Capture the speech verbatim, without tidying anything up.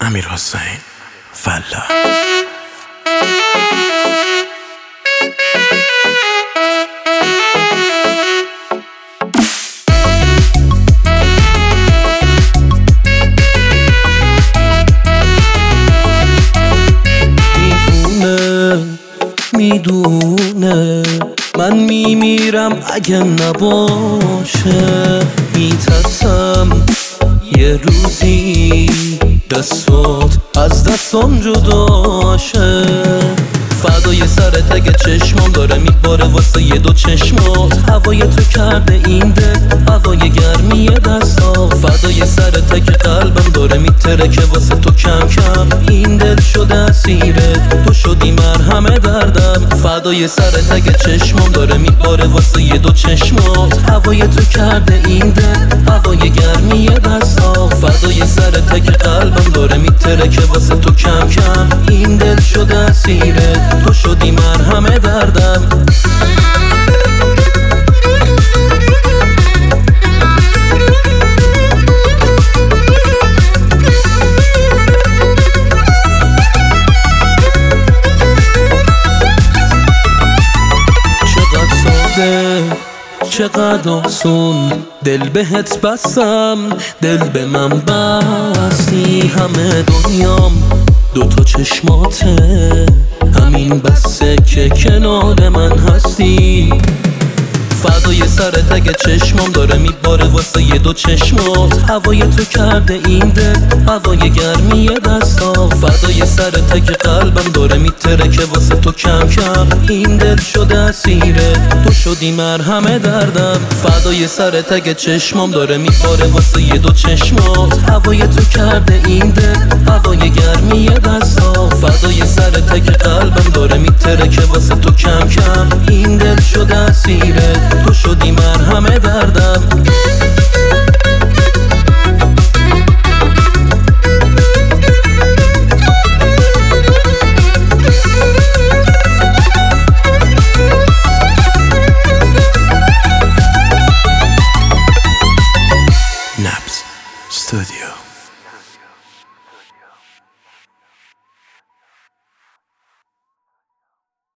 امیرحسین فلاح. میدونه من میمیرم اگه نباشه، میترسم یه روزی دستات از دستم جدا شه. فدای سرت اگه چشمام داره میباره واسه یه دو چشمات، هوای تو کرده این دل هوای گرمی دستا. فدای سرت اگه قلبم داره میترکه واسه تو کم کم این دل شده اسیرت، تو شدی مرهم دردم. فدای سرت اگه چشمام داره میباره واسه یه دو چشمات، هوای تو کرده این دل هوای گرمی دستا. فدای سرت اگه قلبم داره میترکه واسه تو کم کم این دل شده اسیرت، تو شدی مرهم دردم. چقدر ساده چقدر آسون دل بهت بستم، دل به من بستی. همه دنیام دوتا چشماته، همین بسه که کنار من هستی. فدای سرت اگه چشمام داره میباره واسه یه دو چشمات، هوای تو کرده این دل هوای گرمی دستا. فدای سرت اگه قلبم داره میترکه واسه تو کم کم این دل شده اسیرت، تو شدی مرهم دردم. فدای سرت اگه چشمام داره میباره واسه یه دو چشمات، هوای تو کرده این دل هوای گرمی دستا. فدای سرت اگه قلبم داره میترکه واسه تو کم کم این دل شده اسیرت، تو شدی مرهم دردم. نبض استودیو.